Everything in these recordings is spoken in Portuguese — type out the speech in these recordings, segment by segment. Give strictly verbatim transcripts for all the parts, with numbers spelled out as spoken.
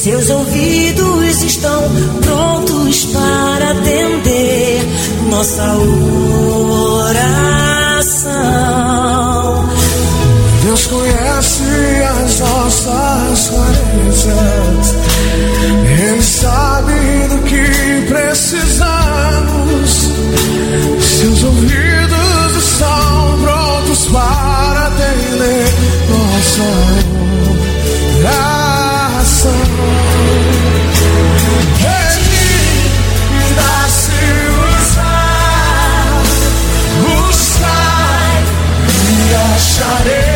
Seus ouvidos estão prontos para atender nossa oração. Deus conhece as nossas carências, Ele sabe do que precisamos. Seus ouvidos estão prontos para atender nossa oração. Ele me dá se usar, buscar e acharei.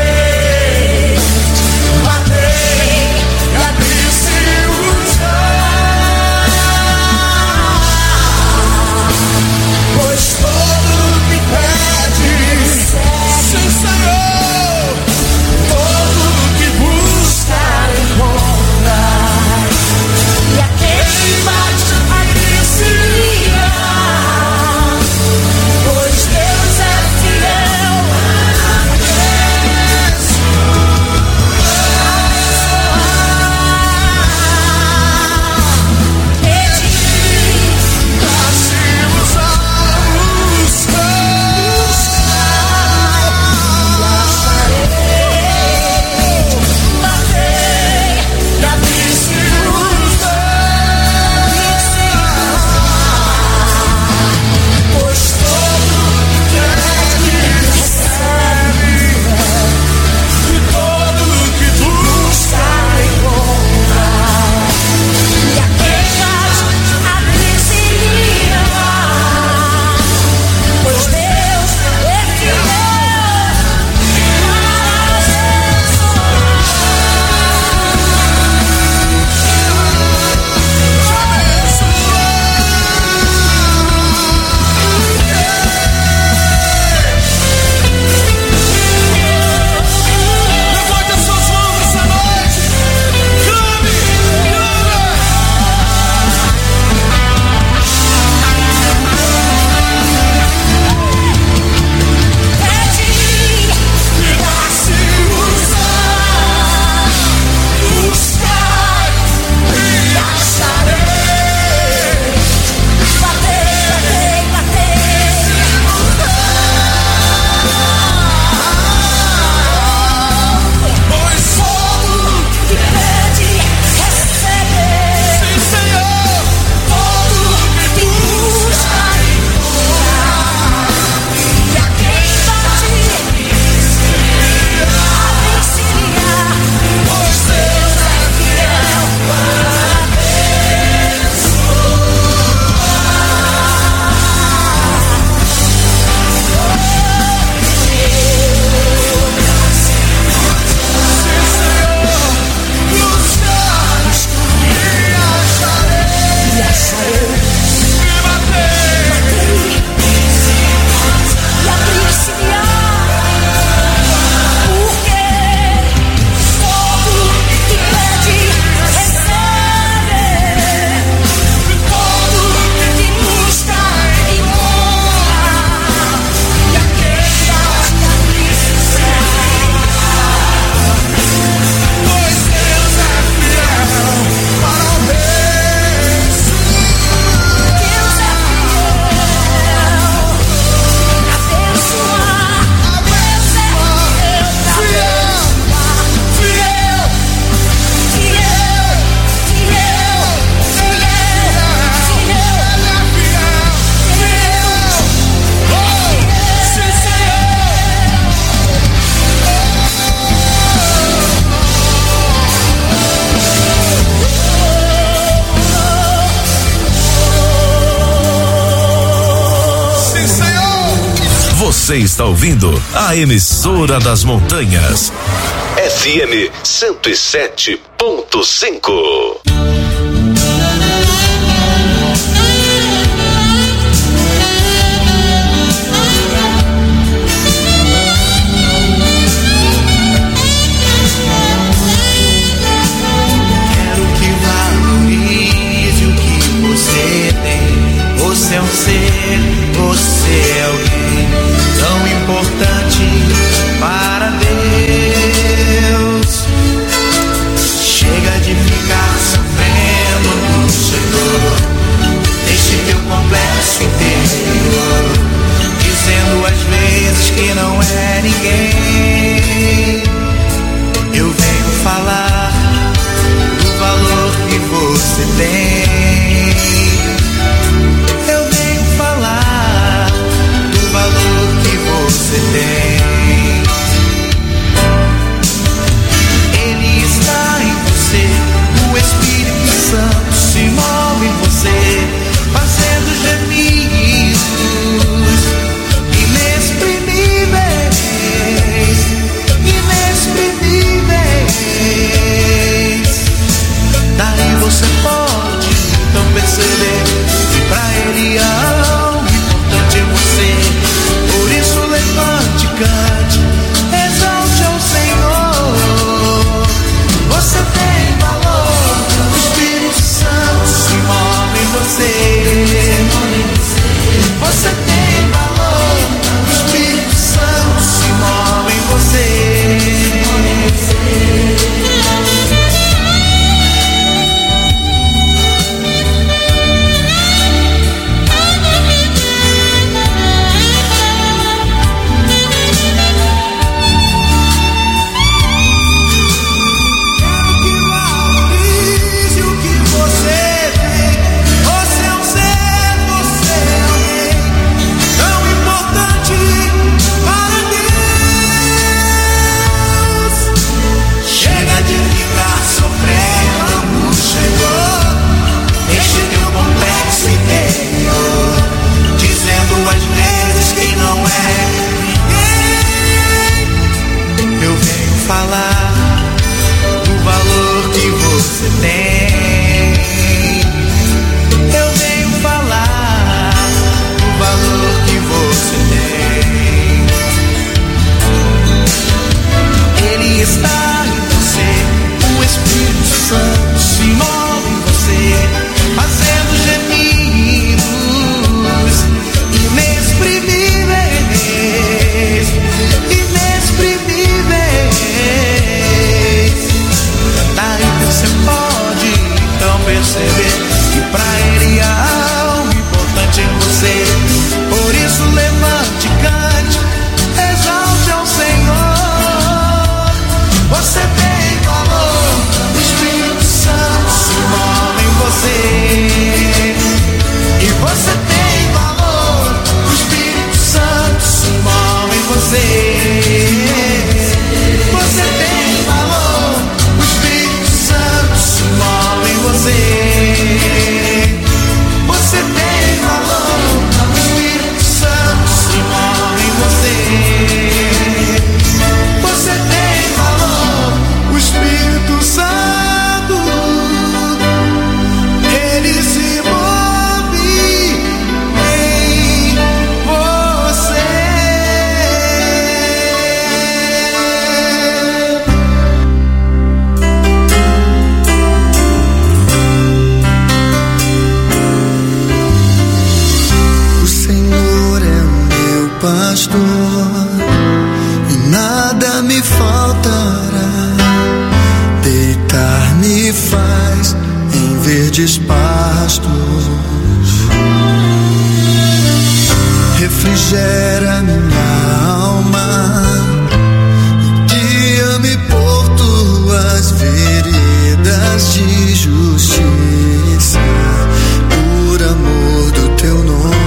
Você está ouvindo a emissora das montanhas. F M cento e sete ponto cinco. Você é um ser, você é alguém tão importante para Deus. Chega de ficar sofrendo. você tem. Eu venho falar do valor que você tem. Ele está em você, o Espírito Santo se move em você, fazendo gemidos inexprimíveis, inexprimíveis. Daí você pode então perceber que pra Ele há algo importante em você. Por isso levante, cante, exalte ao Senhor. Você tem valor, o Espírito Santo se move em você. E você tem valor, o Espírito Santo se move em você. Você tem valor, o Espírito Santo se move em você. Você tem valor, o Espírito Santo se move em você. Você tem valor, o Espírito Santo, Ele se move em você. O Senhor é meu pastor e nada me faltará. Deitar-me faz em verdes pastos, refrigera minha alma e guia-me por tuas veredas de justiça, por amor do teu nome.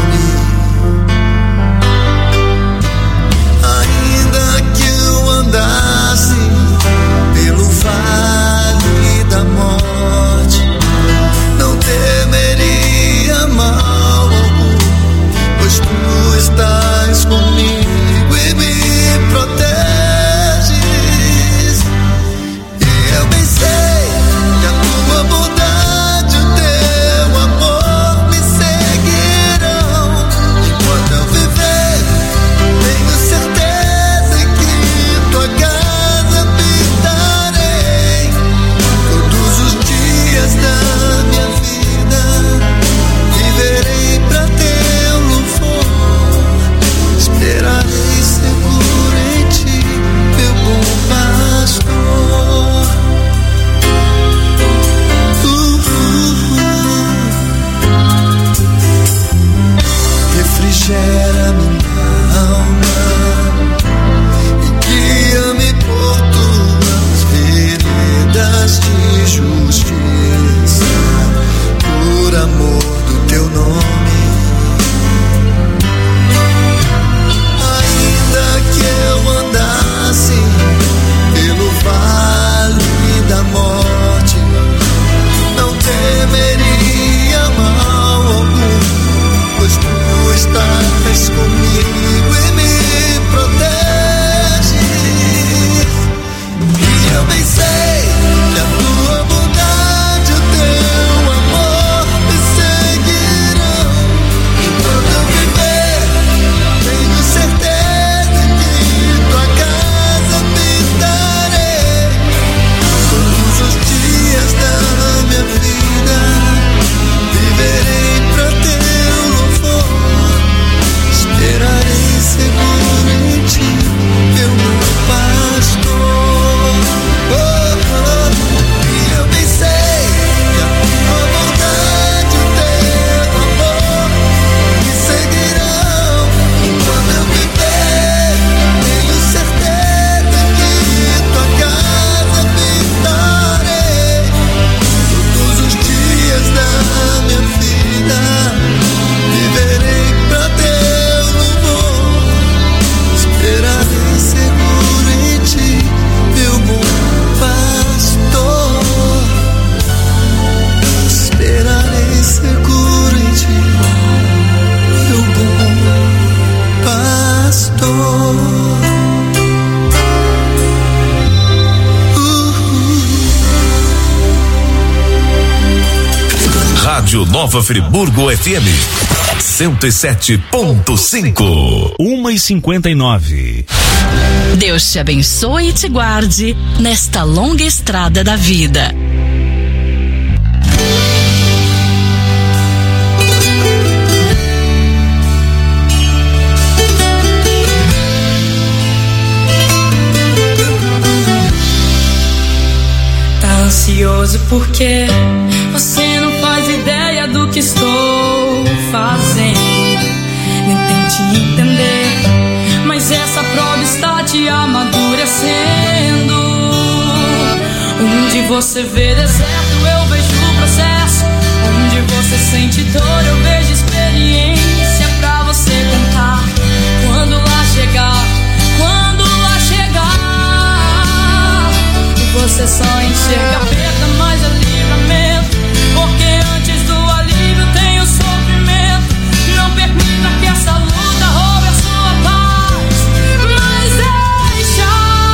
Ainda que eu andasse pelo vale da morte, não temeria mal algum, pois tu estás comigo e me proteges. E eu bem sei que a tua bondade, o teu amor me seguirão. Enquanto eu viver, tenho certeza que tua casa habitarei todos os dias da minha vida. Viverei pra teu louvor, esperarei seguro em ti, meu bom pastor. Uh, uh, uh. Refrigera minha alma e guia-me por tuas veredas de justiça, por amor do teu nome. Ainda que eu andasse pelo vale da morte, não temeria mal algum, pois tu estás comigo e me proteges. E eu bem sei que a tua bondade, o teu amor me seguirão. Enquanto eu viver, tenho certeza que tua casa habitarei todos os dias da minha vida. Viverei pra teu louvor, esperarei seguro em ti, meu bom pastor. Oh, Rádio Nova Friburgo F M cento e sete ponto cinco. Uma e cinquenta e nove. Deus te abençoe e te guarde nesta longa estrada da vida. Ansioso porque você não faz ideia do que estou fazendo, nem tente entender, mas essa prova está te amadurecendo. Onde você vê deserto eu vejo o processo, onde você sente dor eu vejo experiência pra você contar. Quando lá chegar, quando lá chegar, você só enxerga a perda, mas é livramento. Porque antes do alívio tem o sofrimento. Não permita que essa luta roube a sua paz, mas deixa,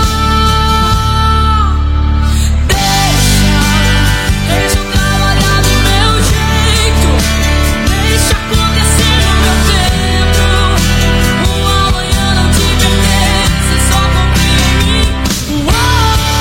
deixa, deixa eu trabalhar do meu jeito. Deixa acontecer no meu tempo. O amanhã não te pertence, só confia em mim. Uou!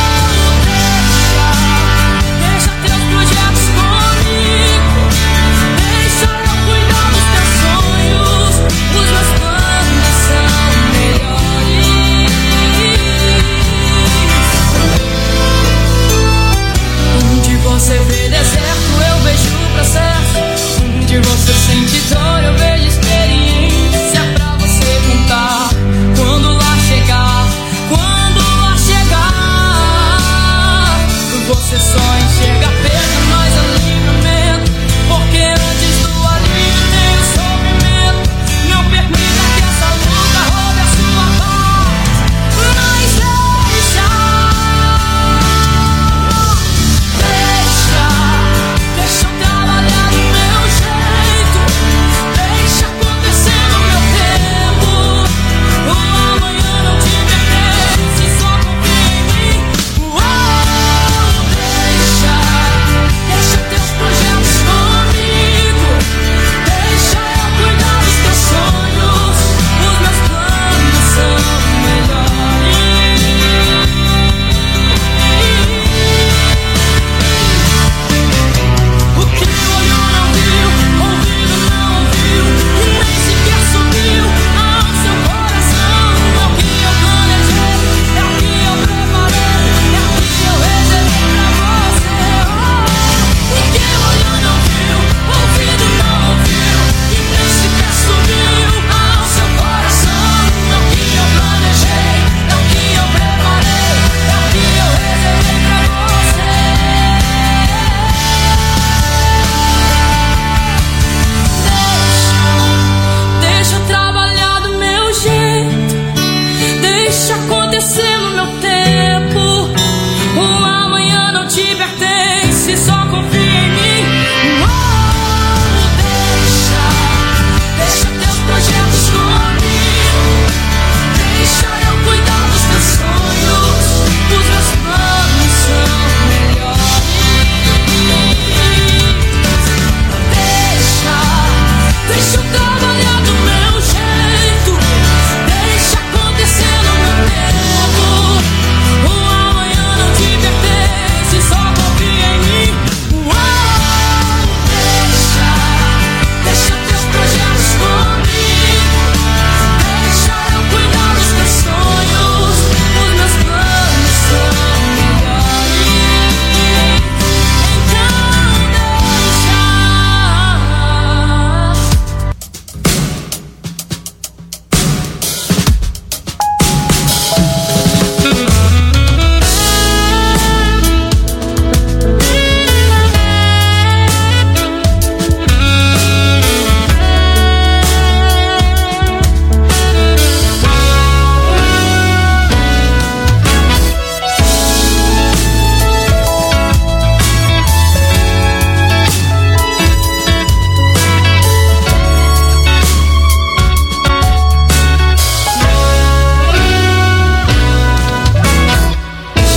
Você vê deserto, eu vejo o processo. Onde você sente dor, eu vejo experiência pra você contar. Quando lá chegar, quando lá chegar, você só enxerga a perda, mas é livramento. Porque antes do alívio tem o sofrimento. Não permita que essa luta roube a sua paz, mas deixa, deixa eu trabalhar do meu jeito. Deixa acontecer no meu tempo. O amanhã não te pertence, só confia em mim. Uou, deixa, deixa teus projetos comigo. Deixa eu cuidar dos teus sonhos. Os meus planos são melhores. O que o olho não viu, ouvido não ouviu, e nem sequer subiu ao seu coração. É o que eu planejei, é o que eu preparei, é o que eu reservei pra você. O que o olho não viu, ouvido não ouviu, e nem sequer subiu ao seu coração. É o que eu planejei, é o que eu preparei, é o que eu reservei pra você. Deixa, deixa eu trabalhar do meu jeito. Deixa acontecer no meu tempo. O amanhã não te pertence, só confia em mim. Uou, deixa, deixa teus projetos comigo. Deixa eu cuidar dos teus sonhos. Os meus planos são melhores. Deixa, deixa eu trabalhar do meu jeito. Deixa acontecer no meu tempo. O amanhã não te pertence, só confia em mim. Uou, deixa, deixa teus projetos comigo. Deixa eu cuidar dos teus sonhos. Os meus planos são melhores. Então deixa.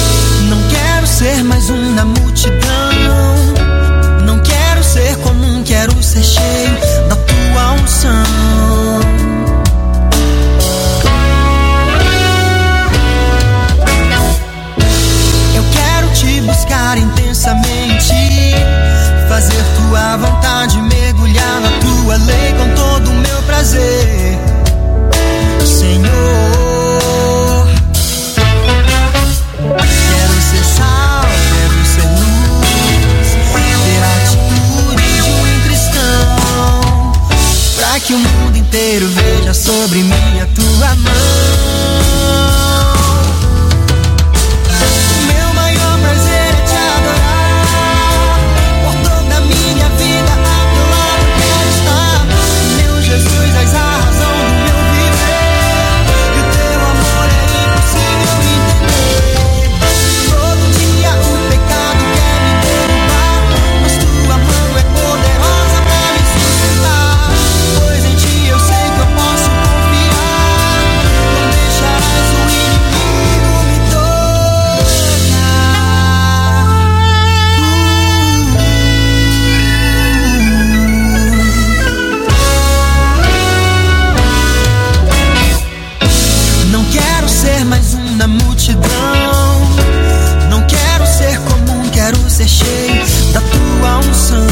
Não quero ser mais um na multidão. Não quero ser como um que ser cheio da tua unção. Eu quero te buscar intensamente, fazer tua vontade, mergulhar na tua lei com todo o meu prazer, Senhor. Quero ser sal, quero ser luz, ter a atitude de um cristão, pra que o mundo inteiro veja sobre mim a tua mão. O meu maior prazer é te adorar, por toda a minha vida a teu lado quero estar. Meu Jesus, és a razão do meu viver, e o teu amor é impossível entender. Todo dia o pecado quer me derrubar, mas tua mão é poderosa pra me sustentar. Pois em ti eu sei que eu posso confiar, não deixarás o inimigo me tocar. Não quero ser mais um na multidão, não quero ser comum, quero ser cheio da tua unção.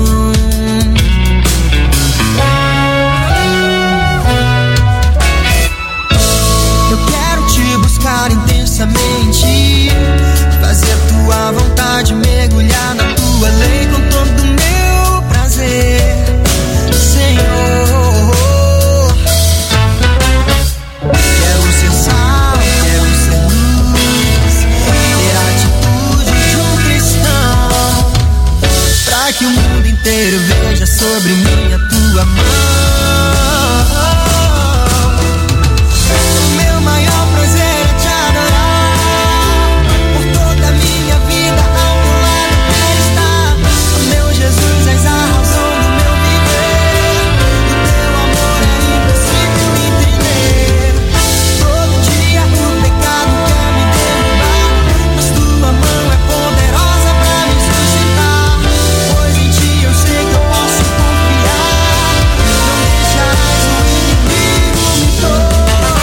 Eu quero te buscar intensamente, fazer tua vontade, mergulhar na tua lei com todo o meu prazer, Senhor. Quero ser sal, quero ser luz, ter a atitude de um cristão, pra que o mundo inteiro veja sobre mim a tua mão. O meu maior prazer é te adorar, por toda a minha vida ao teu lado quero estar. Meu Jesus, és a razão do meu viver, o teu amor é impossível entender. Todo dia o pecado quer me derrubar, mas tua mão é poderosa pra me sustentar. Pois em ti eu sei que eu posso confiar, não deixarás o inimigo me tocar.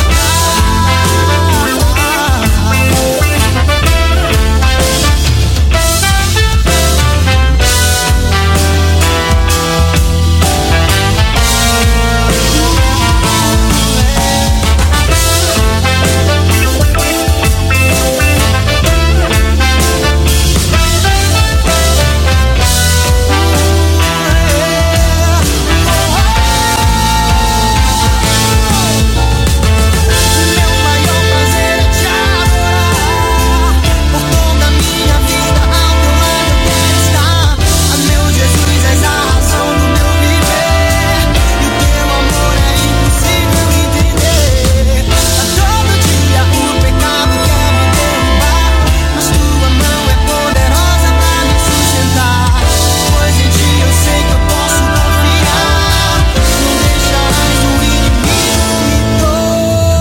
Meu maior prazer é te adorar, por toda a minha vida ao teu lado eu quero estar. Ah, meu Jesus, és a razão do meu viver, e o teu amor é impossível entender. A todo dia o pecado quer me derrubar, mas tua mão é poderosa pra me sustentar. Pois em ti eu sei que eu posso confiar, não deixarás o inimigo me tocar.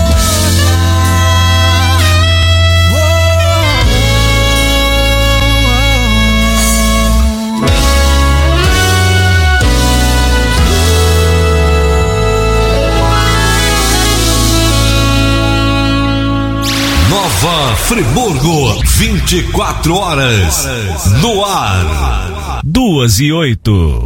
Nova Friburgo, vinte e quatro horas no ar. Duas e oito.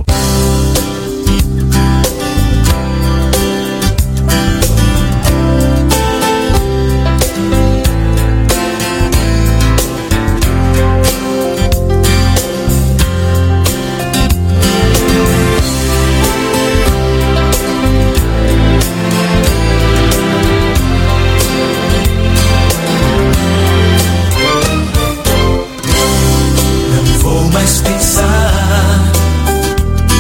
Não vou mais pensar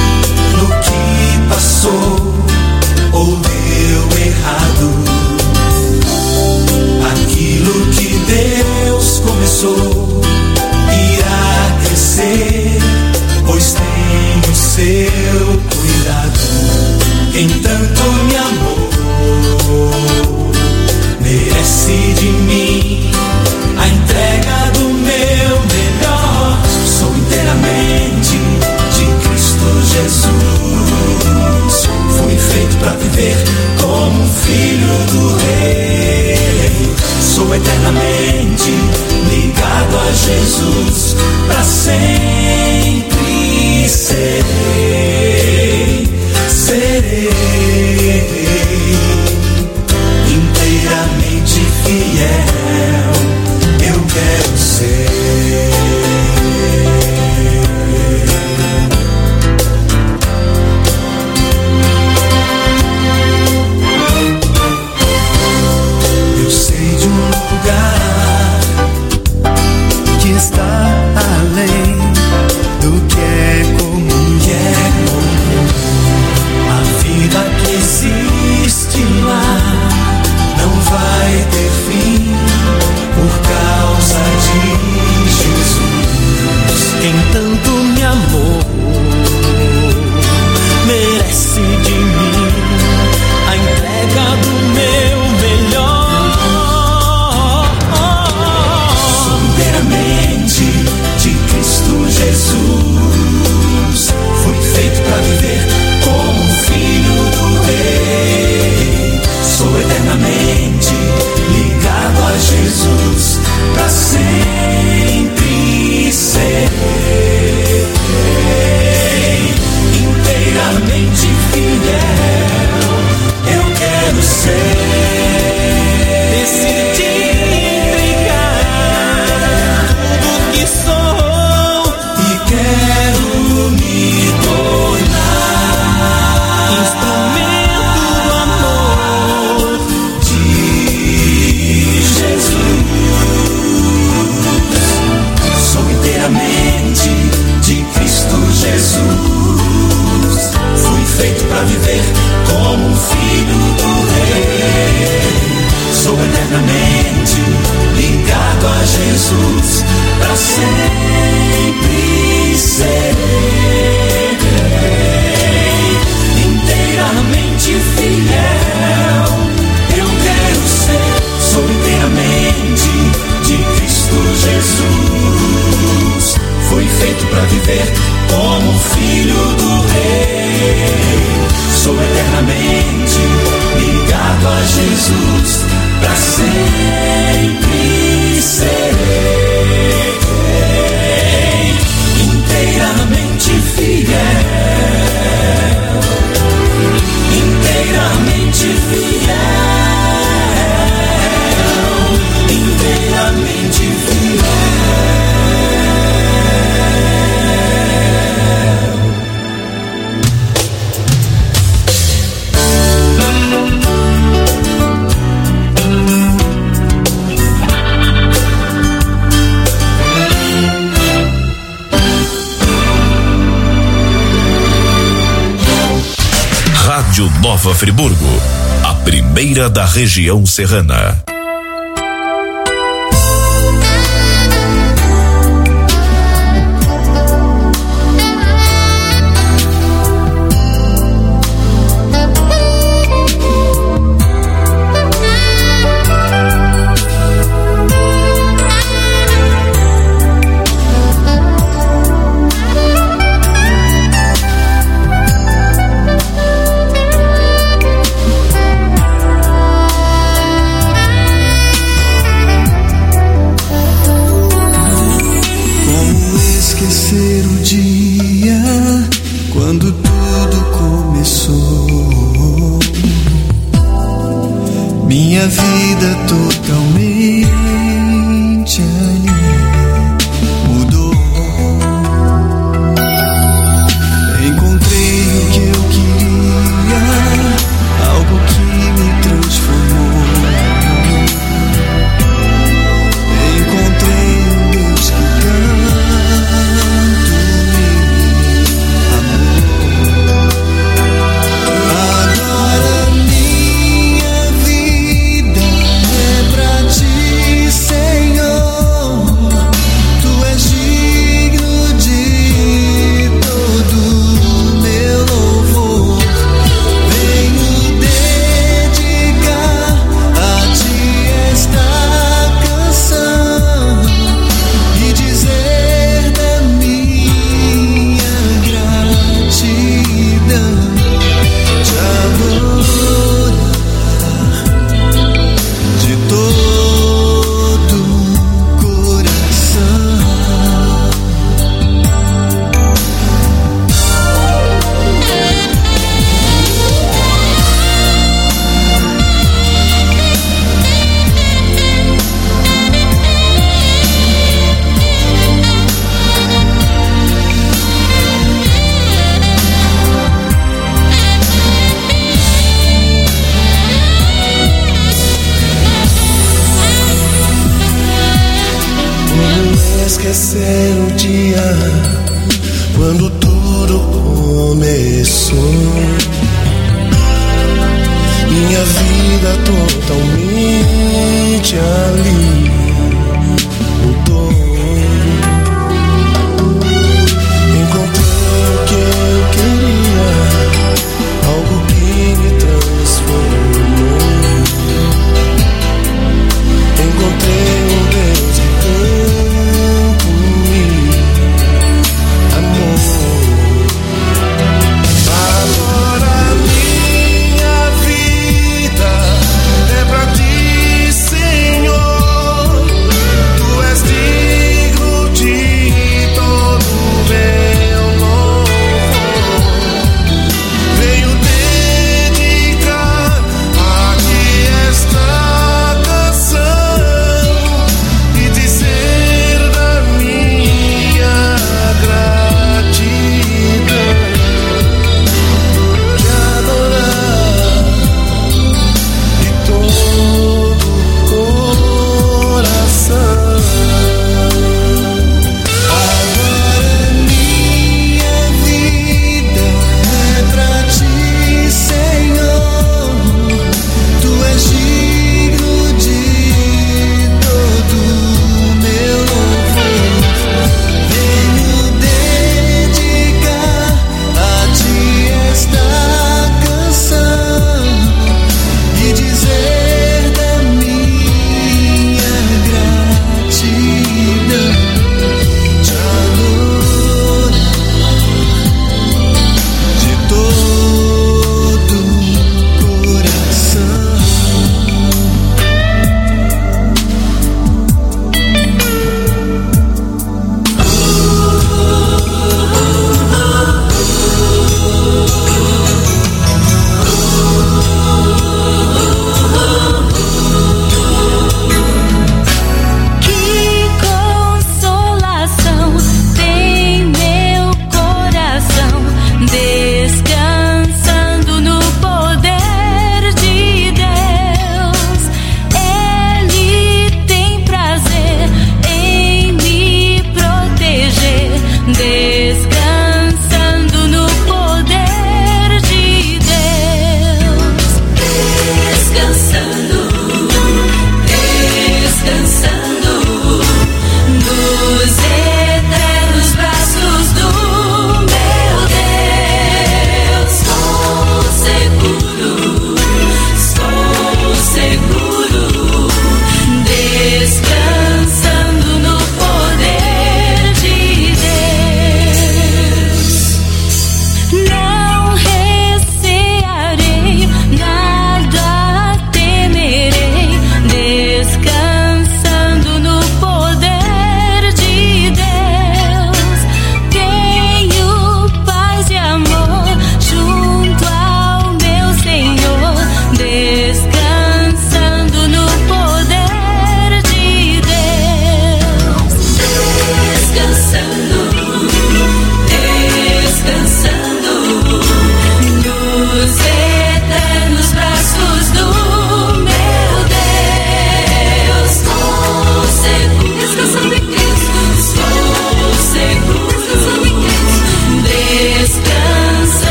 quem tanto me amou, merece de mim a entrega do meu melhor. Soberamente de Cristo Jesus, fui feito para viver como filho do Rei. Sou eternamente ligado a Jesus, para sempre serei inteiramente fiel. Eu quero ser, decidi entregar tudo que sou e quero me tornar instrumento do amor de Jesus. Sou inteiramente de Cristo Jesus. Fui feito para viver como um filho do Rei. Sou eternamente ligado a Jesus, para sempre serei inteiramente fiel. Eu quero ser, sou inteiramente de Cristo Jesus. Fui feito para viver como um filho do Rei. Sou eternamente ligado a Jesus, para sempre serei inteiramente fiel, inteiramente fiel, inteiramente fiel. Rádio Nova Friburgo, a primeira da região serrana. esquecer o dia quando tudo começou. Minha vida totalmente ali mudou.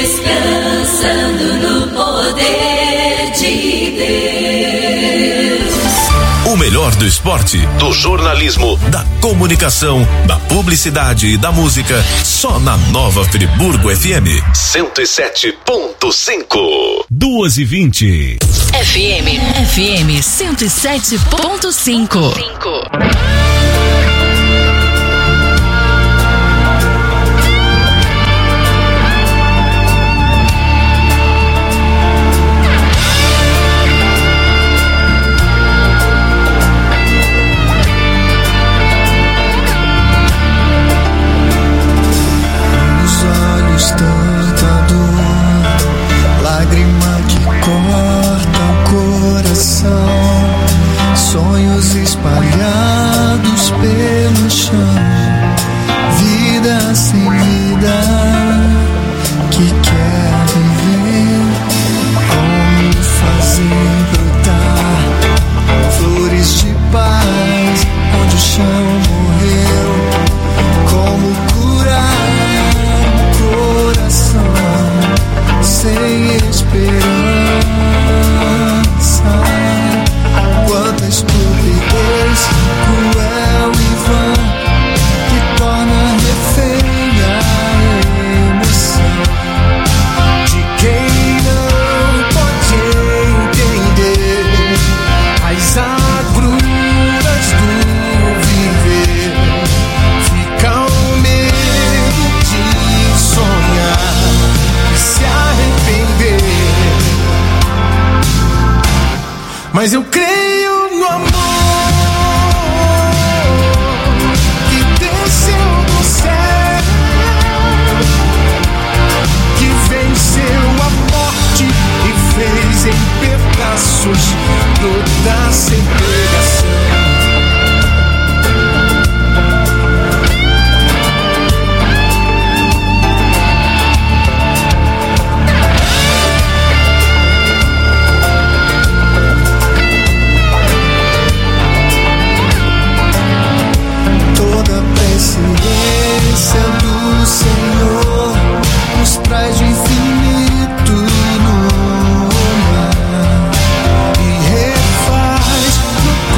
descansando no poder de Deus. O melhor do esporte, do jornalismo, da comunicação, da publicidade e da música, só na Nova Friburgo F M cento e sete ponto cinco. Duas e vinte. F M, F M cento e sete ponto cinco. Tanta dor, lágrima que corta o coração, sonhos espalhados pelo chão, vida sem vida que quer viver. Como fazer brotar flores de paz onde o chão morreu? Como curar sem esperança? Quanta estupidez cruel e vã que torna refém a emoção de quem não pode entender as agruras do viver. Fica o medo de sonhar, se arrepender. Mas eu creio no amor que desceu do céu, que venceu a morte e fez em pedaços toda a segregação. Do Senhor nos traz de infinito no olhar e refaz no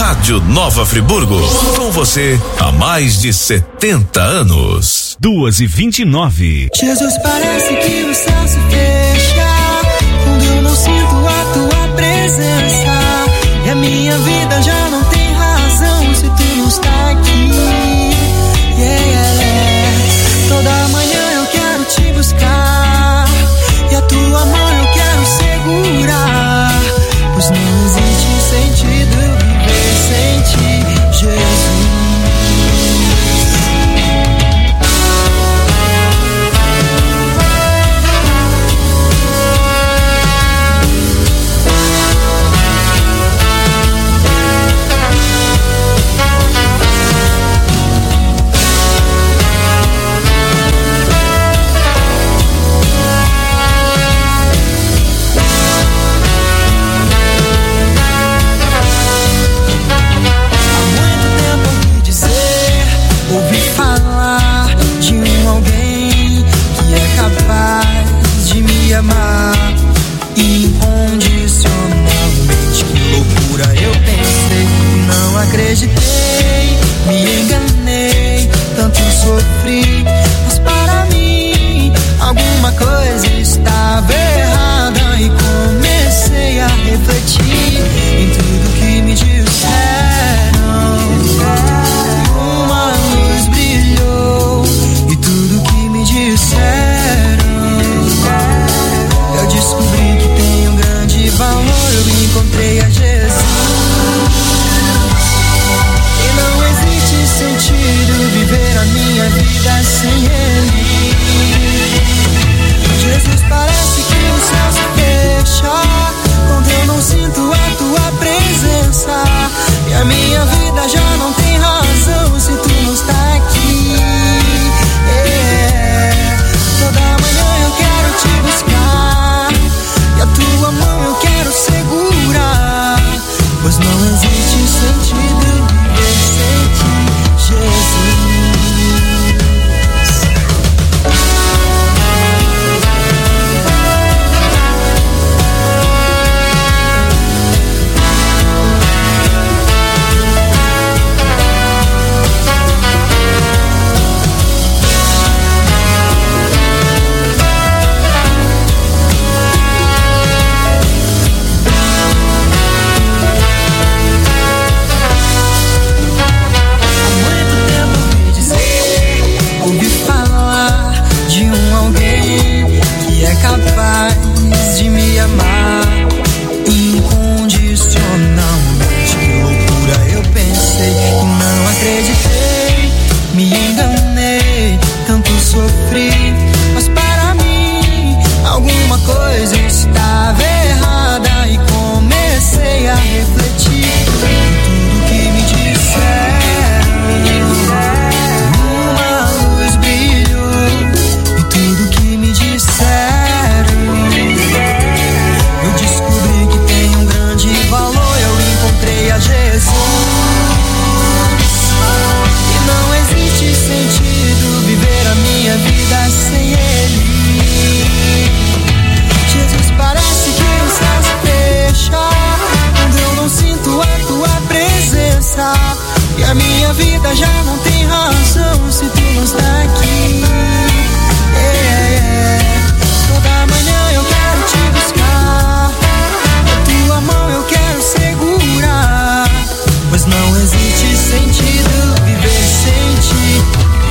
Rádio Nova Friburgo, com você há mais de setenta anos. Duas e vinte e nove. Jesus, parece que o céu se fecha quando eu não sinto a tua presença, e a minha vida já não tem razão se tu não está aqui. Yeah, yeah, yeah. Toda manhã eu quero te buscar e a tua mão eu quero segurar, pois não existe sentido viver sem ti, Jesus. Incondicionalmente, que loucura eu pensei, não acreditei, me enganei, tanto sofri, mas para mim alguma coisa estava errada e comecei a refletir em tudo que me disseram. Uma luz brilhou e tudo que me disseram, eu descobri que tem um grande valor, eu encontrei a Jesus. E não existe sentido viver a minha vida sem Ele. Jesus, parece que o céu se fecha quando eu não sinto a tua presença, e a minha vida já não tem razão se tu não está aqui. Yeah. Toda manhã eu quero te buscar e a tua mão eu quero segurar, pois não existe sentido viver sem ti, Jesus. Capaz de me amar incondicionalmente, que loucura eu pensei e não acreditei, me enganei, tanto sofri, mas para mim alguma coisa estava errada e comecei a refletir em tudo que me disseram. Uma luz brilhou e tudo que me disseram, eu descobri que tem um grande valor, eu encontrei a Jesus. E não existe sentido viver a minha vida sem Ele. Jesus, parece que o céu se fecha quando eu não sinto a tua presença, e a minha vida já não tem razão se tu não está aqui. Yeah, yeah. Toda manhã eu quero te buscar, a tua mão eu quero segurar, pois não existe sentido viver sem ti.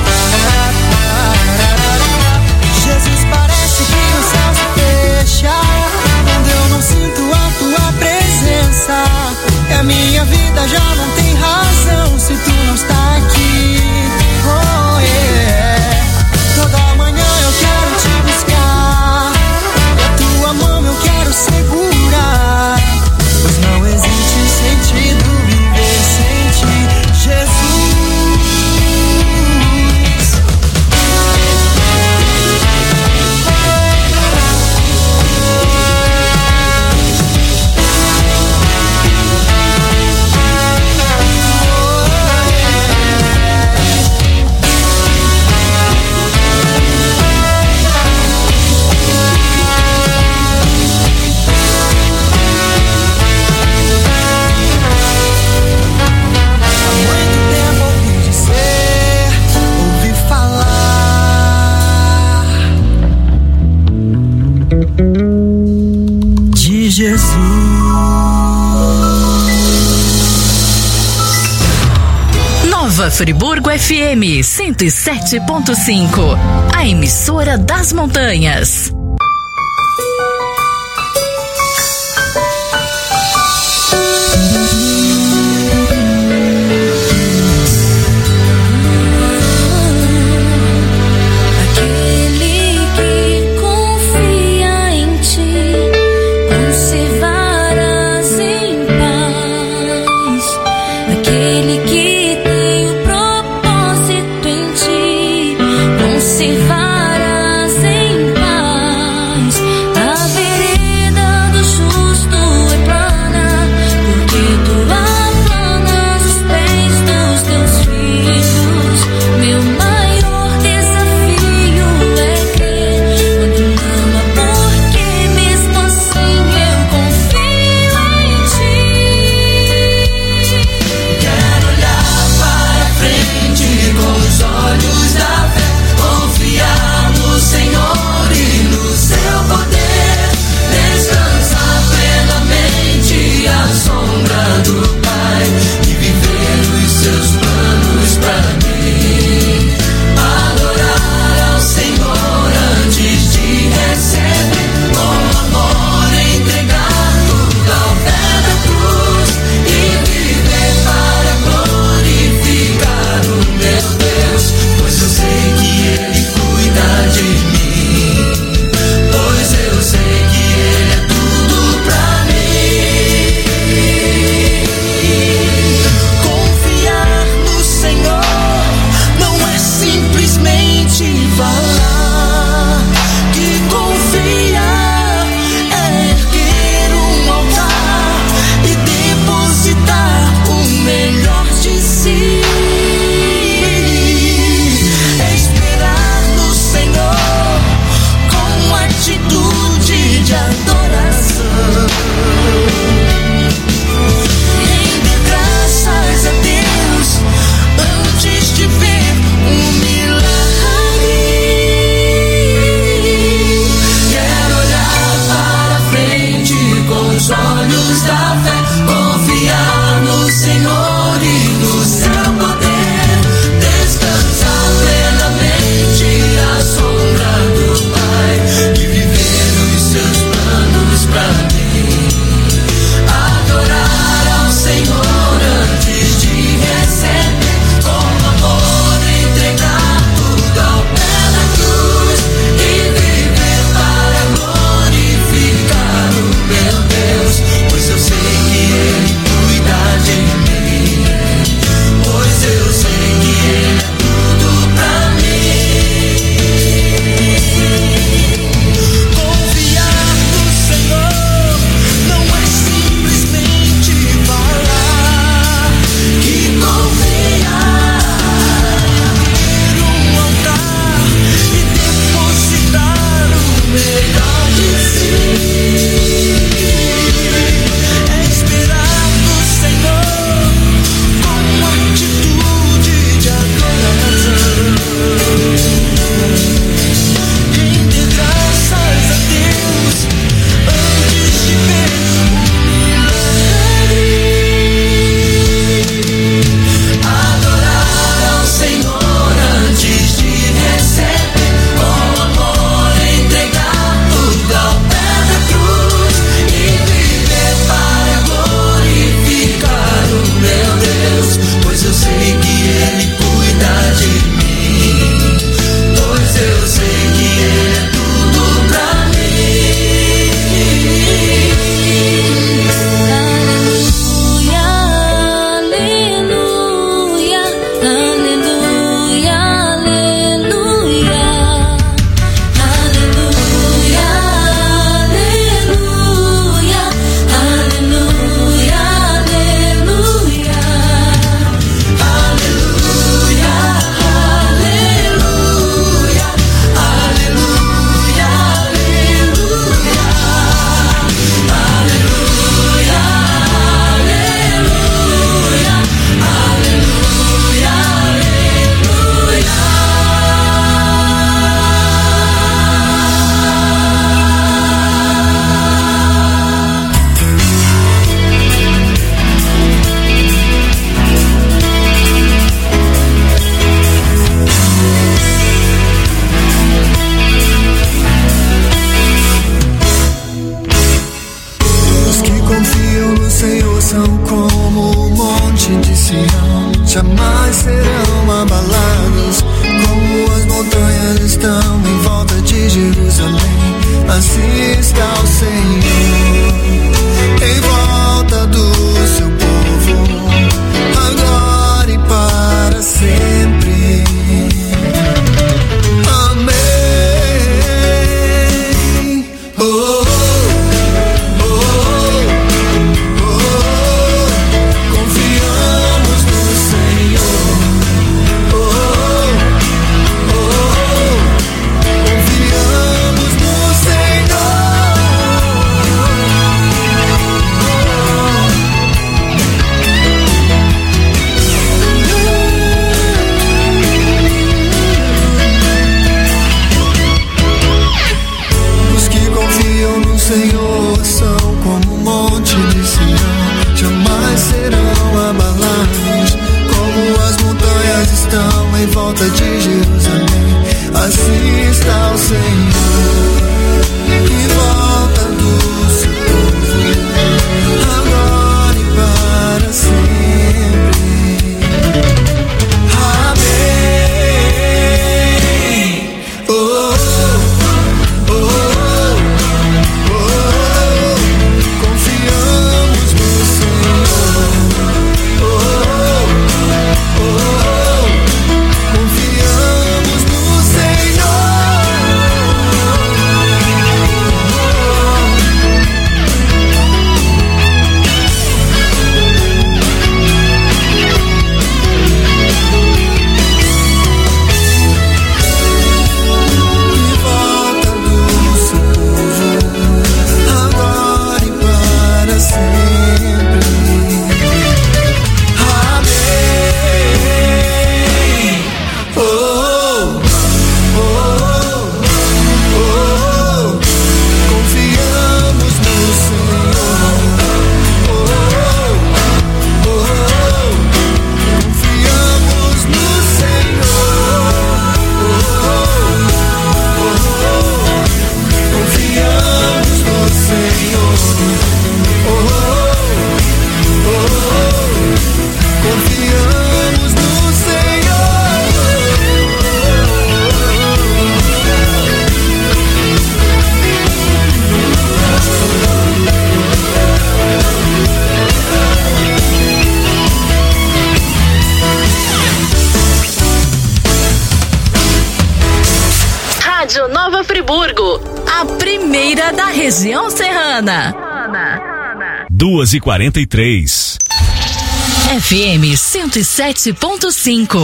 Jesus, parece que o céu se fecha quando eu não sinto a tua presença, e a minha vida já não tem razão se tu não está aqui. Nova Friburgo F M cento e sete ponto cinco, a emissora das montanhas. Conservarás em paz. monte de Sião jamais serão abalados, como as montanhas estão em volta de Jerusalém. Assim está o Senhor em volta do seu povo, agora e para sempre. Amém. Oh, oh, oh, oh, oh. Confiamos no Senhor. Oh, oh, oh, confiamos no Senhor são como um monte de Sião, jamais serão abalados, como as montanhas estão em volta de Jerusalém. Assim está o Senhor em volta do seu povo, agora e para sempre. Amém. Oh, oh, oh. Nova Friburgo, a primeira da região serrana. Duas e quarenta e três. F M cento e sete ponto cinco.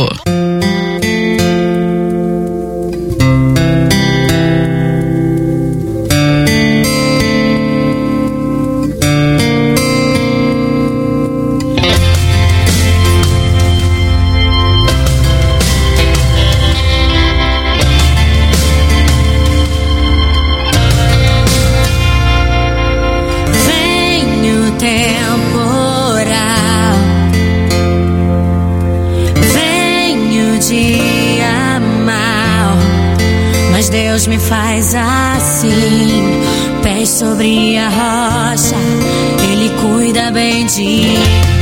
Deus me faz assim, pés sobre a rocha, Ele cuida bem de mim.